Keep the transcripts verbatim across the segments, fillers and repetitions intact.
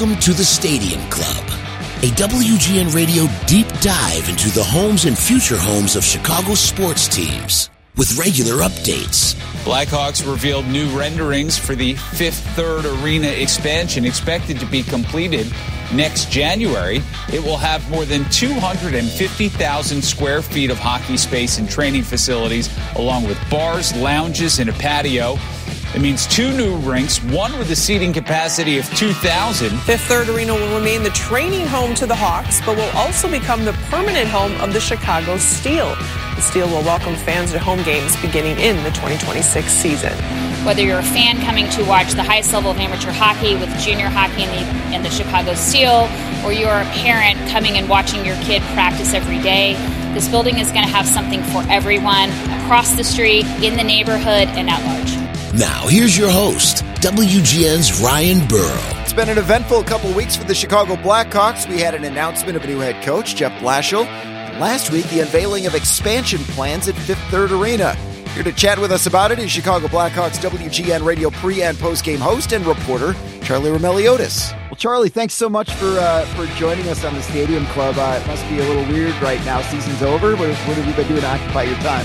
Welcome to the Stadium Club, a W G N Radio deep dive into the homes and future homes of Chicago sports teams with regular updates. Blackhawks revealed new renderings for the Fifth Third Arena expansion expected to be completed next January. It will have more than two hundred fifty thousand square feet of hockey space and training facilities, along with bars, lounges, and a patio. It means two new rinks, one with a seating capacity of two thousand. Fifth Third Arena will remain the training home to the Hawks, but will also become the permanent home of the Chicago Steel. The Steel will welcome fans to home games beginning in the twenty twenty-six season. Whether you're a fan coming to watch the highest level of amateur hockey with junior hockey in the, in the Chicago Steel, or you're a parent coming and watching your kid practice every day, this building is going to have something for everyone across the street, in the neighborhood, and at large. Now, here's your host, W G N's Ryan Burrow. It's been an eventful couple weeks for the Chicago Blackhawks. We had an announcement of a new head coach, Jeff Blashill. And last week, the unveiling of expansion plans at Fifth Third Arena. Here to chat with us about it is Chicago Blackhawks W G N Radio pre- and post-game host and reporter, Charlie Roumeliotis. Well, Charlie, thanks so much for uh, for joining us on the Stadium Club. Uh, it must be a little weird right now. Season's over. What, what have you been doing to occupy your time?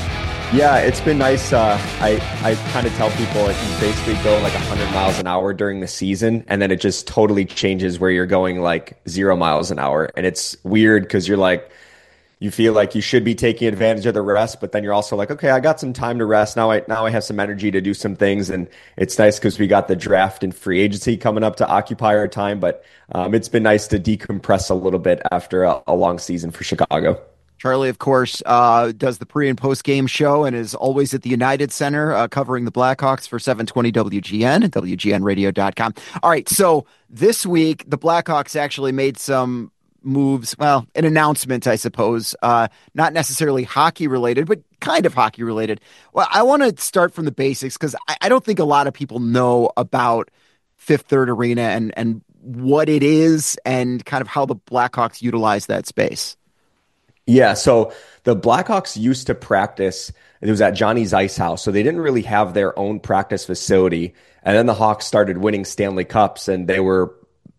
Yeah, it's been nice. Uh, I, I kind of tell people like you basically go like one hundred miles an hour during the season, and then it just totally changes where you're going like zero miles an hour. And it's weird because you're like, you feel like you should be taking advantage of the rest, but then you're also like, okay, I got some time to rest. Now I now I have some energy to do some things. And it's nice because we got the draft and free agency coming up to occupy our time. But um, it's been nice to decompress a little bit after a, a long season for Chicago. Charlie, of course, uh, does the pre- and post-game show and is always at the United Center uh, covering the Blackhawks for seven twenty W G N and W G N radio dot com. All right, so this week, the Blackhawks actually made some moves, well, an announcement, I suppose, uh, not necessarily hockey-related, but kind of hockey-related. Well, I want to start from the basics because I, I don't think a lot of people know about Fifth Third Arena and, and what it is and kind of how the Blackhawks utilize that space. Yeah, so the Blackhawks used to practice, it was at Johnny's Ice House, so they didn't really have their own practice facility. And then the Hawks started winning Stanley Cups, and they were,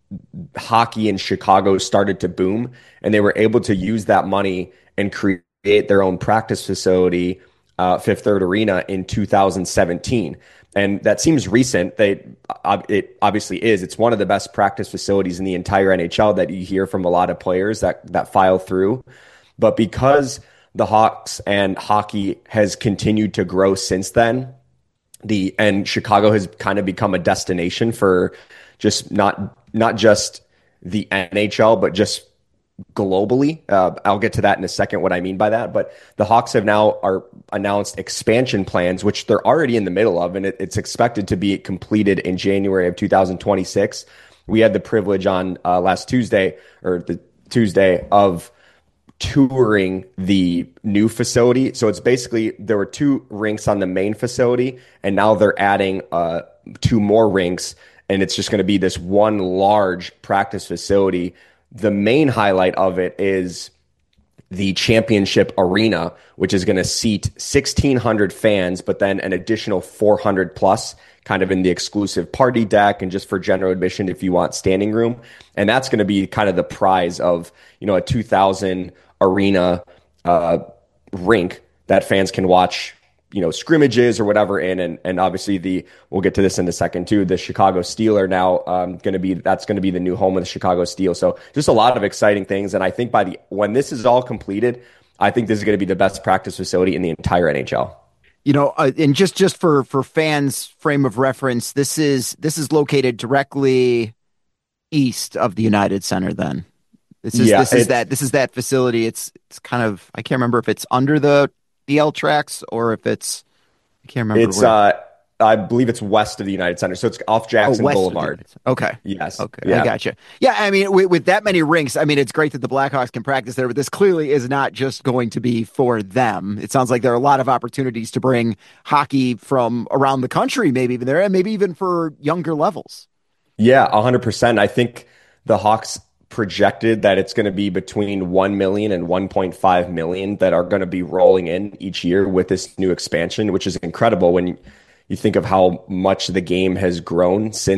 hockey in Chicago started to boom, and they were able to use that money and create their own practice facility, uh, Fifth Third Arena, in two thousand seventeen. And that seems recent. They, uh, it obviously is. It's one of the best practice facilities in the entire N H L that you hear from a lot of players that that file through. But because the Hawks and hockey has continued to grow since then, the and Chicago has kind of become a destination for just not not just the N H L, but just globally. Uh, I'll get to that in a second, what I mean by that. But the Hawks have now are announced expansion plans, which they're already in the middle of, and it, it's expected to be completed in January of two thousand twenty-six. We had the privilege on uh, last Tuesday or the Tuesday of touring the new facility. So it's basically, there were two rinks on the main facility, and now they're adding uh, two more rinks, and it's just going to be this one large practice facility. The main highlight of it is the championship arena, which is going to seat sixteen hundred fans, but then an additional four hundred plus kind of in the exclusive party deck and just for general admission if you want standing room. And that's going to be kind of the prize of, you know, a two thousand arena uh, rink that fans can watch, you know, scrimmages or whatever in. And, and obviously the, we'll get to this in a second too, the Chicago Steel are now um, going to be, that's going to be the new home of the Chicago Steel. So just a lot of exciting things. And I think by the, when this is all completed, I think this is going to be the best practice facility in the entire N H L. You know, uh, and just, just for, for fans' frame of reference, this is, this is located directly east of the United Center then. This is yeah, this is that this is that facility. It's it's kind of, I can't remember if it's under the the L tracks or if it's, I can't remember. It's where. uh I believe it's west of the United Center, so it's off Jackson oh, Boulevard. Okay. Yes. Okay. Yeah. I gotcha. Yeah. I mean, with, with that many rinks, I mean, it's great that the Blackhawks can practice there, but this clearly is not just going to be for them. It sounds like there are a lot of opportunities to bring hockey from around the country, maybe even there, and maybe even for younger levels. Yeah, a hundred percent. I think the Hawks projected that it's going to be between one million and one point five million that are going to be rolling in each year with this new expansion, which is incredible when you think of how much the game has grown since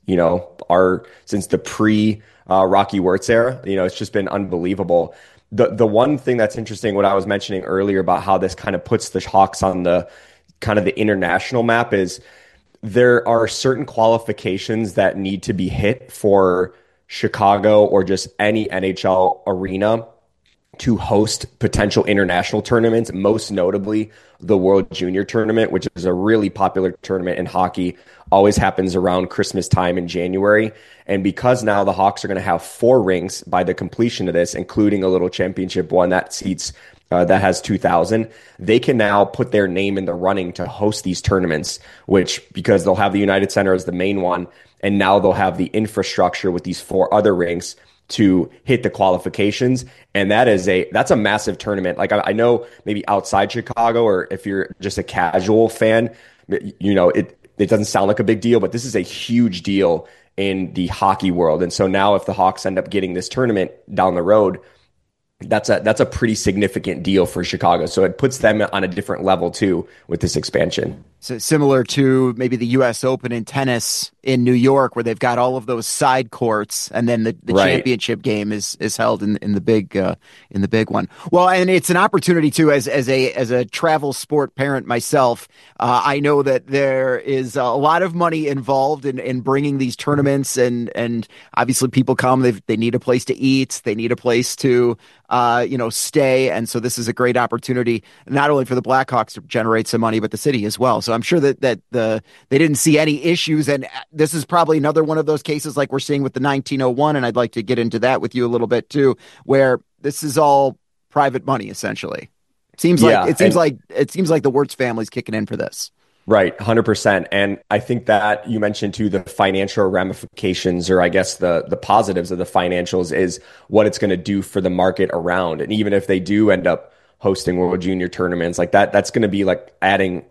you know, our since the pre uh, Rocky Wirtz era. You know, it's just been unbelievable. The the one thing that's interesting, what I was mentioning earlier about how this kind of puts the Hawks on the kind of the international map, is there are certain qualifications that need to be hit for Chicago or just any N H L arena to host potential international tournaments, most notably the World Junior Tournament, which is a really popular tournament in hockey, always happens around Christmas time in January. And because now the Hawks are going to have four rinks by the completion of this, including a little championship one that seats uh, that has two thousand, they can now put their name in the running to host these tournaments, which, because they'll have the United Center as the main one, and now they'll have the infrastructure with these four other rinks to hit the qualifications. And that is a, that's a massive tournament. Like I, I know maybe outside Chicago, or if you're just a casual fan, you know, it, it doesn't sound like a big deal, but this is a huge deal in the hockey world. And so now if the Hawks end up getting this tournament down the road, that's a, that's a pretty significant deal for Chicago. So it puts them on a different level too with this expansion. So similar to maybe the U S Open in tennis in New York, where they've got all of those side courts, and then the, the right. championship game is is held in in the big uh, in the big one. Well, and it's an opportunity too, as as a as a travel sport parent myself. Uh, I know that there is a lot of money involved in, in bringing these tournaments, and and obviously people come. They they need a place to eat, they need a place to uh, you know stay, and so this is a great opportunity not only for the Blackhawks to generate some money, but the city as well. So I'm sure that that the they didn't see any issues, and this is probably another one of those cases like we're seeing with the nineteen oh one, and I'd like to get into that with you a little bit too, where this is all private money essentially. Seems yeah, like it seems and, like it seems like the Wirtz family's kicking in for this. Right, one hundred percent. And I think that you mentioned too the financial ramifications, or I guess the the positives of the financials, is what it's going to do for the market around. And even if they do end up hosting World Junior tournaments like that, that's going to be like adding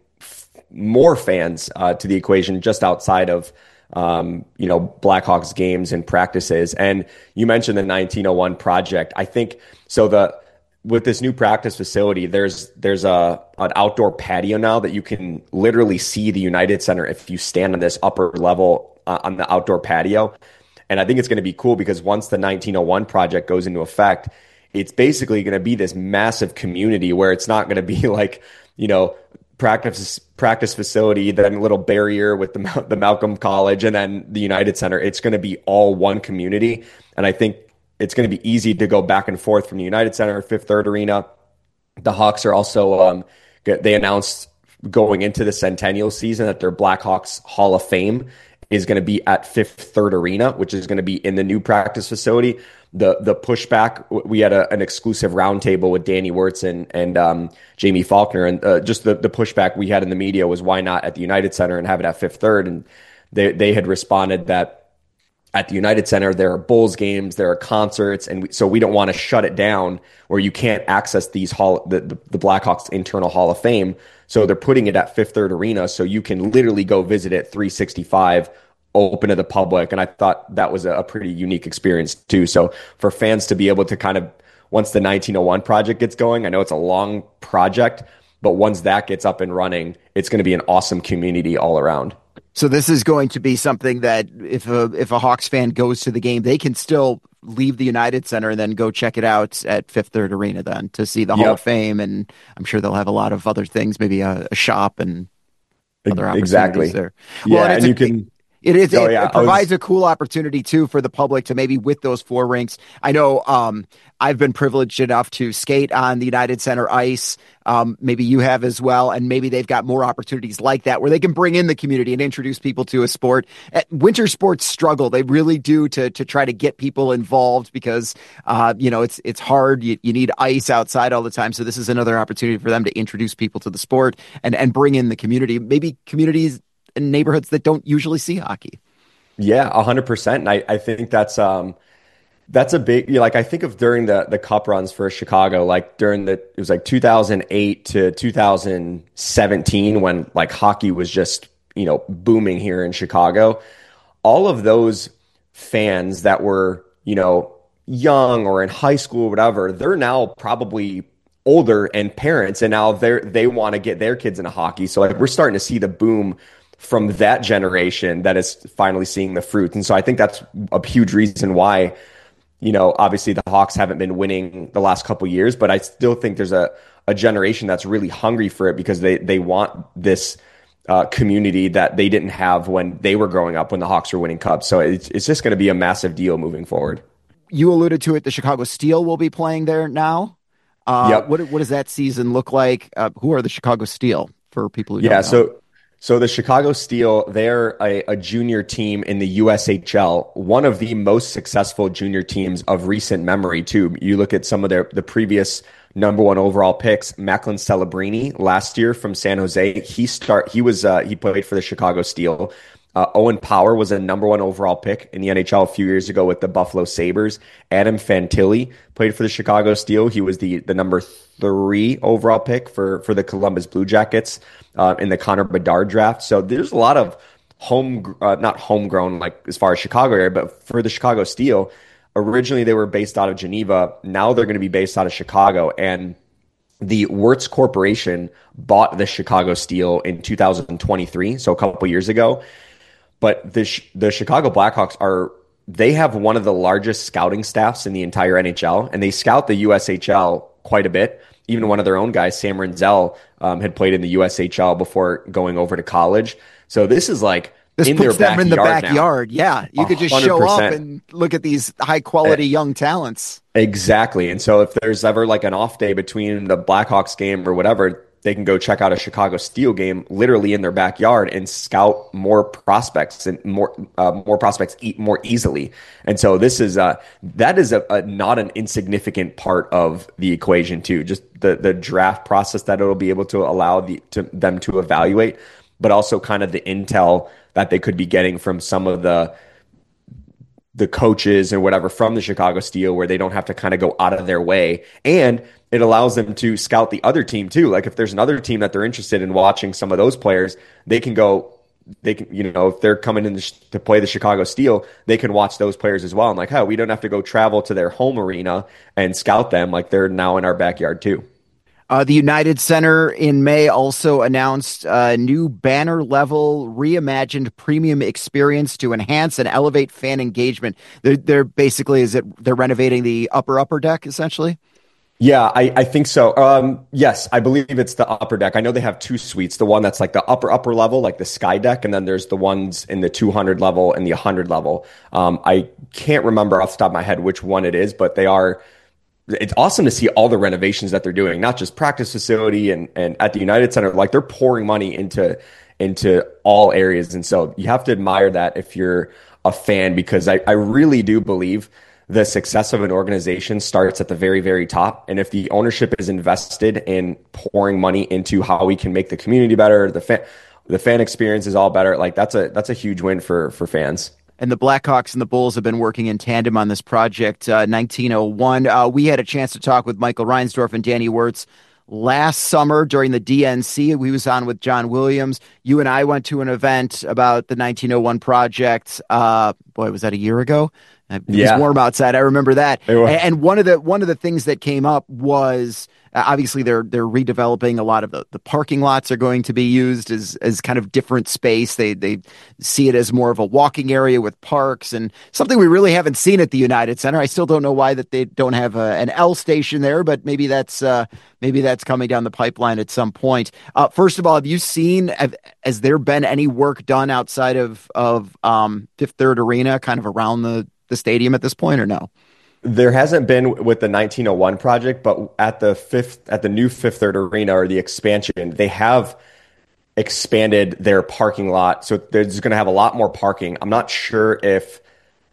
more fans uh, to the equation just outside of, um, you know, Blackhawks games and practices. And you mentioned the nineteen oh one project. I think so. The with this new practice facility, there's there's a an outdoor patio now that you can literally see the United Center if you stand on this upper level uh, on the outdoor patio. And I think it's going to be cool because once the nineteen oh one project goes into effect, it's basically going to be this massive community where it's not going to be like, you know, practice practice facility, then a little barrier with the the Malcolm College, and then the United Center. It's going to be all one community, and I think it's going to be easy to go back and forth from the United Center, Fifth Third Arena. The Hawks are also um, they announced going into the Centennial season that their Blackhawks Hall of Fame is going to be at Fifth Third Arena, which is going to be in the new practice facility. The the pushback, we had a, an exclusive roundtable with Danny Wirtz and, and um, Jamie Faulkner, and uh, just the, the pushback we had in the media was why not at the United Center and have it at Fifth Third? And they, they had responded that at the United Center, there are Bulls games, there are concerts, and we, so we don't want to shut it down where you can't access these hall the, the, the Blackhawks internal Hall of Fame. So they're putting it at Fifth Third Arena, so you can literally go visit it three sixty-five, open to the public. And I thought that was a, a pretty unique experience too. So for fans to be able to kind of, once the nineteen oh one project gets going, I know it's a long project, but once that gets up and running, it's going to be an awesome community all around. So this is going to be something that if a if a Hawks fan goes to the game, they can still leave the United Center and then go check it out at Fifth Third Arena then to see the yep. Hall of Fame. And I'm sure they'll have a lot of other things, maybe a, a shop and other opportunities exactly. there. Yeah, well, and, and a, you can... It is. Oh, it, yeah, it provides was... a cool opportunity too for the public to maybe with those four rinks. I know um, I've been privileged enough to skate on the United Center ice. Um, maybe you have as well, and maybe they've got more opportunities like that where they can bring in the community and introduce people to a sport. At winter sports struggle; they really do to to try to get people involved because uh, you know it's it's hard. You, you need ice outside all the time, so this is another opportunity for them to introduce people to the sport and and bring in the community. Maybe communities in neighborhoods that don't usually see hockey. Yeah, a hundred percent. And I, I think that's, um, that's a big, you know, like I think of during the, the cup runs for Chicago, like during the, it was like two thousand eight to two thousand seventeen when like hockey was just, you know, booming here in Chicago. All of those fans that were, you know, young or in high school or whatever, they're now probably older and parents, and now they're, they want to get their kids into hockey. So like we're starting to see the boom from that generation that is finally seeing the fruit. And so I think that's a huge reason why, you know, obviously the Hawks haven't been winning the last couple of years, but I still think there's a, a generation that's really hungry for it because they, they want this uh, community that they didn't have when they were growing up, when the Hawks were winning cups. So it's, it's just going to be a massive deal moving forward. You alluded to it. The Chicago Steel will be playing there now. Uh, yep. What what does that season look like? Uh, who are the Chicago Steel for people who don't yeah, know? so so the Chicago Steel, they're a, a junior team in the U S H L, one of the most successful junior teams of recent memory too. You look at some of their the previous number one overall picks, Macklin Celebrini last year from San Jose. He start he was uh, he played for the Chicago Steel. Uh, Owen Power was a number one overall pick in the N H L a few years ago with the Buffalo Sabres. Adam Fantilli played for the Chicago Steel. He was the the number three overall pick for, for the Columbus Blue Jackets uh, in the Connor Bedard draft. So there's a lot of home, uh, not homegrown, like as far as Chicago area, but for the Chicago Steel, originally they were based out of Geneva. Now they're going to be based out of Chicago. And the Wirtz Corporation bought the Chicago Steel in two thousand twenty-three, so a couple years ago. But the the Chicago Blackhawks are, they have one of the largest scouting staffs in the entire N H L, and they scout the U S H L quite a bit. Even one of their own guys, Sam Renzel, um, had played in the U S H L before going over to college. So this is like this in puts their them in the backyard backyard. now. Yeah, you could just one hundred percent. show up and look at these high quality young talents. Exactly. And so if there's ever like an off day between the Blackhawks game or whatever, they can go check out a Chicago Steel game literally in their backyard and scout more prospects and more uh, more prospects eat more easily. And so this is uh that is a, a not an insignificant part of the equation too. Just the the draft process that it'll be able to allow the to them to evaluate, but also kind of the intel that they could be getting from some of the the coaches and whatever from the Chicago Steel, where they don't have to kind of go out of their way. And it allows them to scout the other team too. Like if there's another team that they're interested in watching some of those players, they can go, they can, you know, if they're coming in to play the Chicago Steel, they can watch those players as well. And like, oh, we don't have to go travel to their home arena and scout them. Like they're now in our backyard too. Uh, the United Center in May also announced a new banner level reimagined premium experience to enhance and elevate fan engagement. They're, they're basically, is it, they're renovating the upper, upper deck essentially? Yeah, I, I think so. Um, yes, I believe it's the upper deck. I know they have two suites, the one that's like the upper, upper level, like the sky deck. And then there's the ones in the two hundred level and the one hundred level. Um, I can't remember off the top of my head which one it is, but they are, it's awesome to see all the renovations that they're doing, not just practice facility and, and at the United Center, like they're pouring money into, into all areas. And so you have to admire that if you're a fan, because I, I really do believe the success of an organization starts at the very, very top. And if the ownership is invested in pouring money into how we can make the community better, the fan, the fan experience is all better. Like that's a, that's a huge win for, for fans. And the Blackhawks and the Bulls have been working in tandem on this project, uh, nineteen oh one. Uh, we had a chance to talk with Michael Reinsdorf and Danny Wirtz last summer during the D N C. We was on with John Williams. You and I went to an event about the nineteen oh one project. Uh, boy, was that a year ago? It yeah. was warm outside. I remember that. And one of the one of the things that came up was uh, obviously they're they're redeveloping a lot of the, the parking lots are going to be used as as kind of different space. They they see it as more of a walking area with parks and something we really haven't seen at the United Center. I still don't know why that they don't have a, an L station there, but maybe that's uh, maybe that's coming down the pipeline at some point. Uh, first of all, have you seen have, has there been any work done outside of of um, Fifth Third Arena, kind of around the the stadium at this point, or no? There hasn't been with the nineteen oh one project, but at the fifth, at the new Fifth Third Arena or the expansion, they have expanded their parking lot. So they're just going to have a lot more parking. I'm not sure if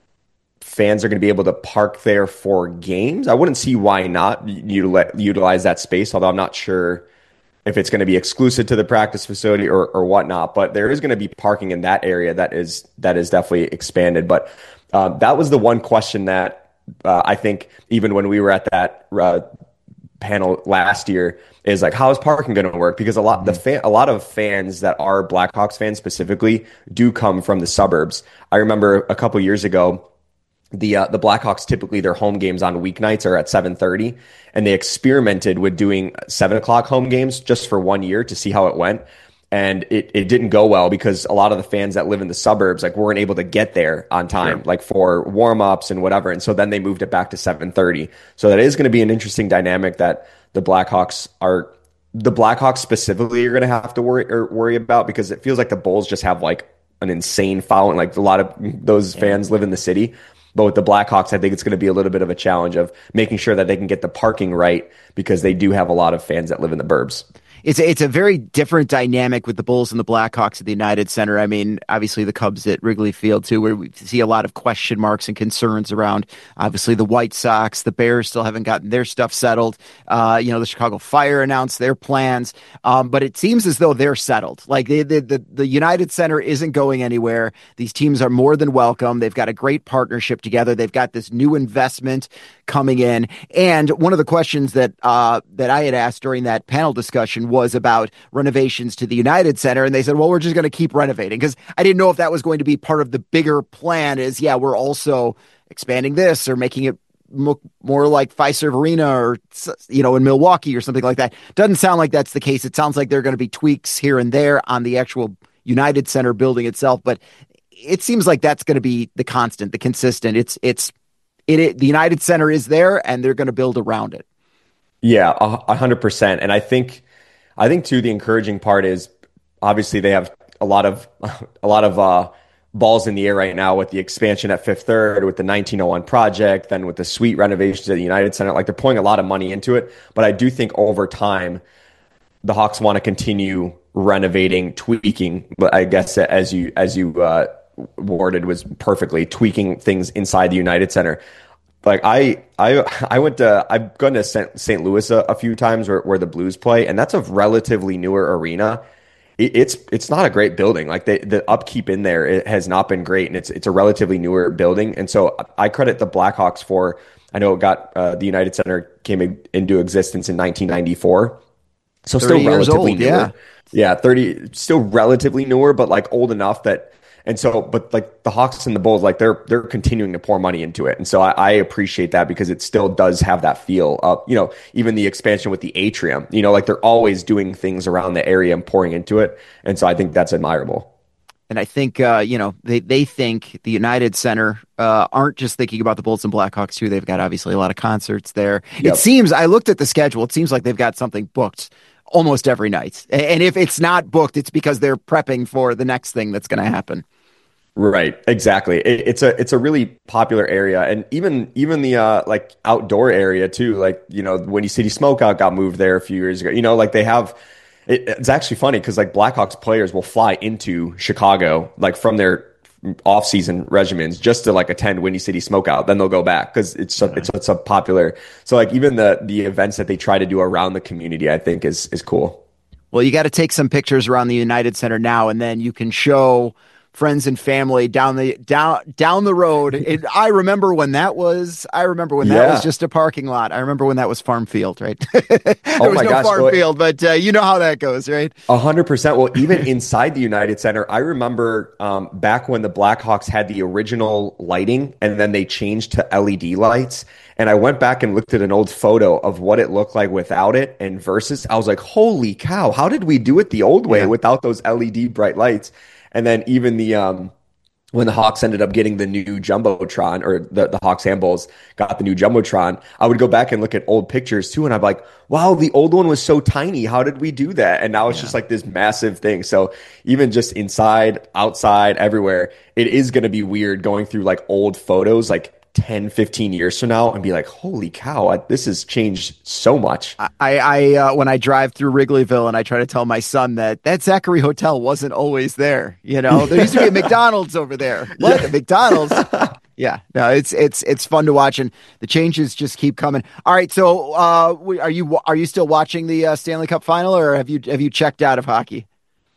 fans are going to be able to park there for games. I wouldn't see why not util- utilize that space, although I'm not sure if it's going to be exclusive to the practice facility or, or whatnot, but there is going to be parking in that area that is, that is definitely expanded. But Uh, that was the one question that uh, I think even when we were at that uh, panel last year is like, how is parking going to work? Because a lot, mm-hmm. the fan, a lot of fans that are Blackhawks fans specifically do come from the suburbs. I remember a couple years ago, the uh, the Blackhawks typically their home games on weeknights are at seven thirty, and they experimented with doing seven o'clock home games just for one year to see how it went. and it, it didn't go well because a lot of the fans that live in the suburbs like weren't able to get there on time, sure. like for warm-ups and whatever. And so then they moved it back to seven thirty. So that is going to be an interesting dynamic that the Blackhawks are the Blackhawks specifically are going to have to worry or worry about, because it feels like the Bulls just have like an insane following. Like a lot of those yeah. fans live in the city. But with the Blackhawks, I think it's going to be a little bit of a challenge of making sure that they can get the parking right, because they do have a lot of fans that live in the burbs. It's a, it's a very different dynamic with the Bulls and the Blackhawks at the United Center. I mean, obviously the Cubs at Wrigley Field too, where we see a lot of question marks and concerns around, obviously, the White Sox. The Bears still haven't gotten their stuff settled. Uh, you know, the Chicago Fire announced their plans, um, but it seems as though they're settled. Like they, the, the the United Center isn't going anywhere. These teams are more than welcome. They've got a great partnership together. They've got this new investment coming in. And one of the questions that uh, that I had asked during that panel discussion was about renovations to the United Center. And they said, well, we're just going to keep renovating, because I didn't know if that was going to be part of the bigger plan is, yeah, we're also expanding this or making it look more like Fiserv Arena or, you know, in Milwaukee or something like that. Doesn't sound like that's the case. It sounds like there are going to be tweaks here and there on the actual United Center building itself. But it seems like that's going to be the constant, the consistent. It's, it's, it, it the United Center is there, and they're going to build around it. Yeah, a hundred percent. And I think, I think too, the encouraging part is obviously they have a lot of, a lot of uh, balls in the air right now with the expansion at Fifth Third, with the nineteen oh one project, then with the suite renovations at the United Center. Like, they're pouring a lot of money into it. But I do think over time, the Hawks want to continue renovating, tweaking. But I guess as you, as you uh, worded was perfectly, tweaking things inside the United Center. Like I, I, I went to, I've gone to Saint Louis a, a few times where, where the Blues play, and that's a relatively newer arena. It, it's, it's not a great building. Like the, the upkeep in there, it has not been great, and it's, it's a relatively newer building. And so I credit the Blackhawks for, I know it got, uh, the United Center came in, into existence in nineteen ninety-four. So still relatively old, newer. Yeah. yeah, thirty, still relatively newer, but like old enough that, and so, but like the Hawks and the Bulls, like they're they're continuing to pour money into it, and so I, I appreciate that, because it still does have that feel of, you know, even the expansion with the atrium, you know, like they're always doing things around the area and pouring into it, and so I think that's admirable. And I think uh, you know they they think the United Center uh, aren't just thinking about the Bulls and Blackhawks too. They've got obviously a lot of concerts there. Yep. It seems, I looked at the schedule, it seems like they've got something booked almost every night, and if it's not booked, it's because they're prepping for the next thing that's going to happen. Right, exactly. It, it's a it's a really popular area, and even even the uh, like outdoor area too. Like, you know, Windy City Smokeout got moved there a few years ago. You know, like they have. It, it's actually funny because like Blackhawks players will fly into Chicago like from their off-season regimens just to like attend Windy City Smokeout. Then they'll go back because it's so, it's it's a popular. So like even the the events that they try to do around the community, I think is is cool. Well, you got to take some pictures around the United Center now, and then you can show friends and family down the down down the road. It, I remember when that was. I remember when that yeah. was just a parking lot. I remember when that was Farm Field, right? there oh was my no gosh, Farm well, Field, but uh, you know how that goes, right? A hundred percent. Well, even inside the United Center, I remember um, back when the Blackhawks had the original lighting, and then they changed to L E D lights. And I went back and looked at an old photo of what it looked like without it and versus. I was like, holy cow! How did we do it the old way yeah. without those L E D bright lights? And then even the um, when the Hawks ended up getting the new Jumbotron, or the, the Hawks and Bulls got the new Jumbotron, I would go back and look at old pictures too, and I'm like, wow, the old one was so tiny. How did we do that? And now it's yeah. just like this massive thing. So even just inside, outside, everywhere, it is going to be weird going through like old photos, like ten, fifteen years from now, and be like, holy cow, I, this has changed so much. I, I uh, when I drive through Wrigleyville and I try to tell my son that that Zachary Hotel wasn't always there. You know, there used to be a McDonald's over there. What? Yeah. McDonald's? Yeah, no, it's it's it's fun to watch, and the changes just keep coming. All right, so uh, are you are you still watching the uh, Stanley Cup final, or have you have you checked out of hockey?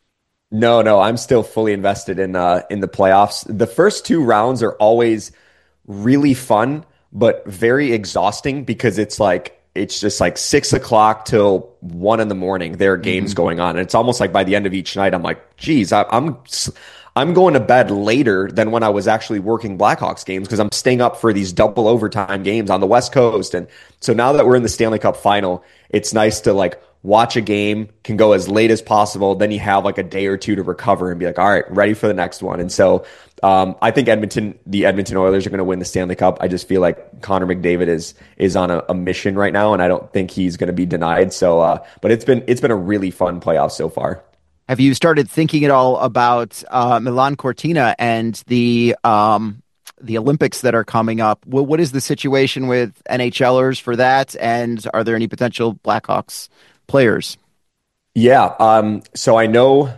No, no, I'm still fully invested in uh, in the playoffs. The first two rounds are always really fun, but very exhausting, because it's like it's just like six o'clock till one in the morning. There are games mm-hmm. going on, and it's almost like by the end of each night, I'm like, geez, I, I'm I'm going to bed later than when I was actually working Blackhawks games because I'm staying up for these double overtime games on the West Coast. And so now that we're in the Stanley Cup final, it's nice to like watch a game, can go as late as possible. Then you have like a day or two to recover and be like, all right, ready for the next one. And so um, I think Edmonton, the Edmonton Oilers are going to win the Stanley Cup. I just feel like Connor McDavid is is on a, a mission right now, and I don't think he's going to be denied. So, uh, but it's been it's been a really fun playoff so far. Have you started thinking at all about uh, Milan Cortina and the um, the Olympics that are coming up? Well, what is the situation with NHLers for that, and are there any potential Blackhawks players? Yeah, um, so I know,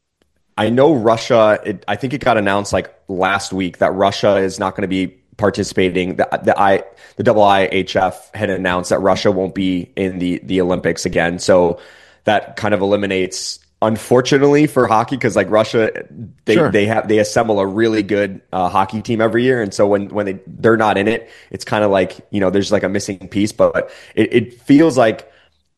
I know Russia. It, I think it got announced like last week that Russia is not going to be participating. The the I the I I H F had announced that Russia won't be in the the Olympics again. So that kind of eliminates. Unfortunately for hockey, because like Russia, they sure. they have they assemble a really good uh, hockey team every year, and so when when they they're not in it, it's kind of like, you know, there's like a missing piece. But it, it feels like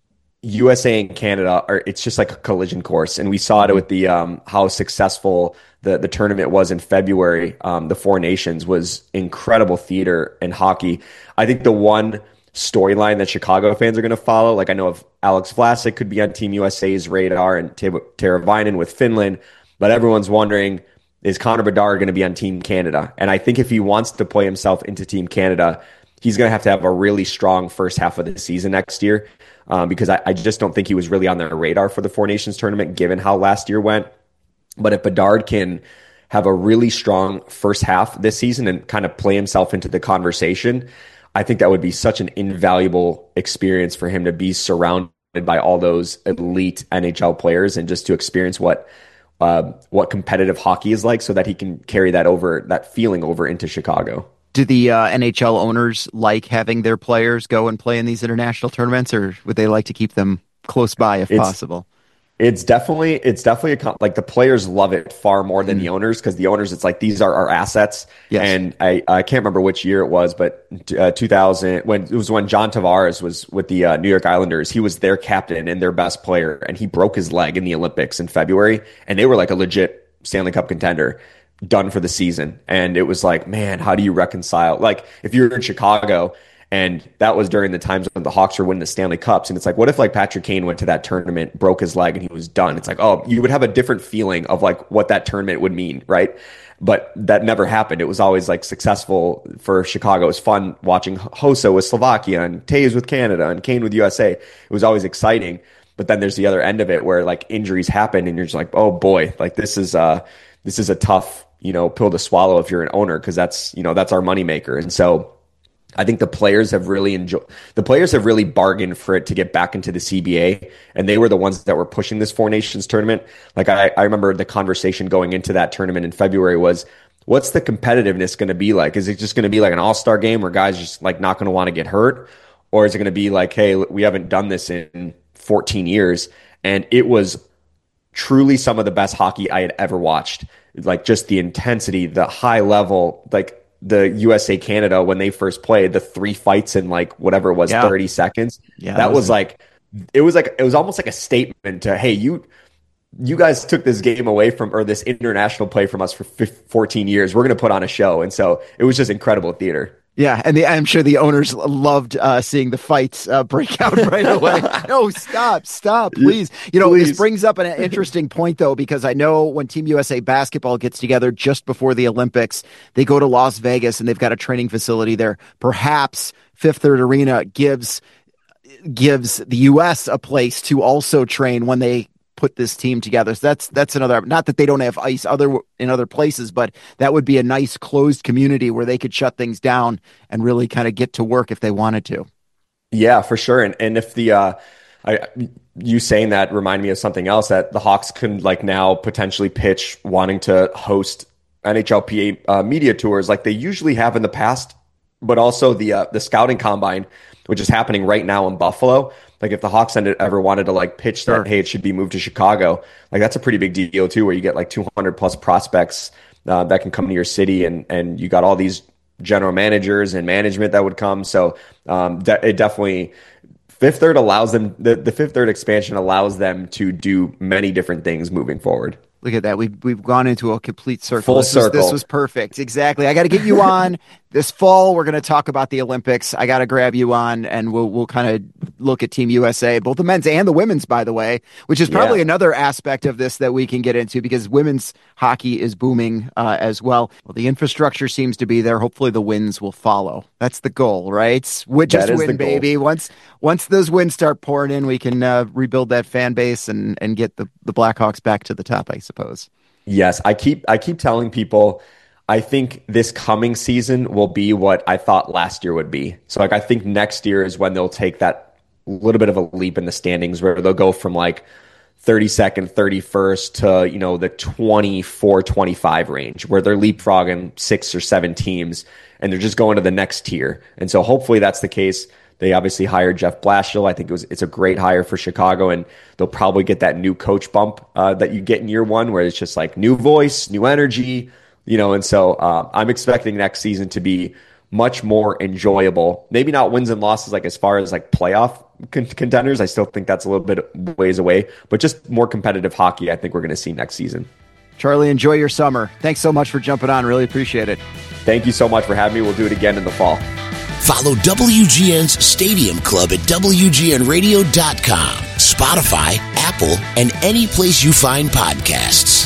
U S A and Canada are, it's just like a collision course, and we saw it with the um, how successful the the tournament was in February. Um, the Four Nations was incredible theater and hockey. I think the one storyline that Chicago fans are going to follow. Like I know of Alex Vlasic could be on Team U S A's radar and Tara Vinen with Finland, but everyone's wondering, is Connor Bedard going to be on Team Canada? And I think if he wants to play himself into Team Canada, he's going to have to have a really strong first half of the season next year um, because I, I just don't think he was really on their radar for the Four Nations tournament given how last year went. But if Bedard can have a really strong first half this season and kind of play himself into the conversation, I think that would be such an invaluable experience for him to be surrounded by all those elite N H L players and just to experience what uh, what competitive hockey is like so that he can carry that over, that feeling over into Chicago. Do the uh, N H L owners like having their players go and play in these international tournaments, or would they like to keep them close by if it's, possible? It's definitely, it's definitely a, like the players love it far more than mm. the owners, because the owners, it's like, these are our assets. Yes. And I, I can't remember which year it was, but uh, two thousand, when it was when John Tavares was with the uh, New York Islanders, he was their captain and their best player, and he broke his leg in the Olympics in February, and they were like a legit Stanley Cup contender, done for the season. And it was like, man, how do you reconcile? Like, if you're in Chicago, and that was during the times when the Hawks were winning the Stanley Cups. And it's like, what if like Patrick Kane went to that tournament, broke his leg, and he was done? It's like, oh, you would have a different feeling of like what that tournament would mean, right? But that never happened. It was always like successful for Chicago. It was fun watching Hossa with Slovakia and Taves with Canada and Kane with U S A. It was always exciting. But then there's the other end of it where like injuries happen, and you're just like, oh boy, like this is uh this is a tough, you know, pill to swallow if you're an owner, because that's, you know, that's our moneymaker. And so I think the players have really enjoyed, the players have really bargained for it to get back into the C B A, and they were the ones that were pushing this Four Nations tournament. Like I, I remember the conversation going into that tournament in February was, what's the competitiveness going to be like? Is it just going to be like an all-star game where guys just like not going to want to get hurt? Or is it going to be like, hey, we haven't done this in fourteen years. And it was truly some of the best hockey I had ever watched. Like just the intensity, the high level, like the U S A Canada, when they first played, the three fights in like whatever it was, yeah. thirty seconds. Yeah, that was like, it was like, it was almost like a statement to, hey, you, you guys took this game away from, or this international play from us for fourteen years. We're going to put on a show. And so it was just incredible theater. Yeah, and the, I'm sure the owners loved uh, seeing the fights uh, break out right away. No, stop, stop, please. You know, please. This brings up an interesting point, though, because I know when Team U S A Basketball gets together just before the Olympics, they go to Las Vegas, and they've got a training facility there. Perhaps Fifth Third Arena gives gives the U S a place to also train when they put this team together. So that's that's another, not that they don't have ice other in other places, but that would be a nice closed community where they could shut things down and really kind of get to work if they wanted to. Yeah, for sure. And and if the uh I you saying that remind me of something else, that the Hawks can like now potentially pitch wanting to host N H L P A uh, media tours like they usually have in the past, but also the uh, the scouting combine, which is happening right now in Buffalo. Like if the Hawks ever wanted to like pitch that, hey, it should be moved to Chicago, like that's a pretty big deal too, where you get like two hundred plus prospects uh, that can come to your city, and and you got all these general managers and management that would come. So um, de- it definitely, Fifth Third allows them, the, the Fifth Third expansion allows them to do many different things moving forward. Look at that. We've, we've gone into a complete circle. Full this circle. Was, this was perfect. Exactly. I got to get you on this fall. We're going to talk about the Olympics. I got to grab you on, and we'll we'll kind of look at Team U S A, both the men's and the women's, by the way, which is probably yeah. another aspect of this that we can get into because women's hockey is booming uh, as well. Well, the infrastructure seems to be there. Hopefully the wins will follow. That's the goal, right? We just win, baby. Once once those wins start pouring in, we can uh, rebuild that fan base and, and get the, the Blackhawks back to the top, I suppose. Yes, I keep I keep telling people I think this coming season will be what I thought last year would be. So like I think next year is when they'll take that little bit of a leap in the standings where they'll go from like thirty-second, thirty-first to, you know, the twenty-four, twenty-five range where they're leapfrogging six or seven teams and they're just going to the next tier. And so hopefully that's the case. They obviously hired Jeff Blashill. I think it was it's a great hire for Chicago, and they'll probably get that new coach bump uh, that you get in year one, where it's just like new voice, new energy, you know. And so uh, I'm expecting next season to be much more enjoyable. Maybe not wins and losses like as far as like playoff con- contenders. I still think that's a little bit ways away, but just more competitive hockey. I think we're going to see next season. Charlie, enjoy your summer. Thanks so much for jumping on. Really appreciate it. Thank you so much for having me. We'll do it again in the fall. Follow W G N's Stadium Club at W G N radio dot com, Spotify, Apple, and any place you find podcasts.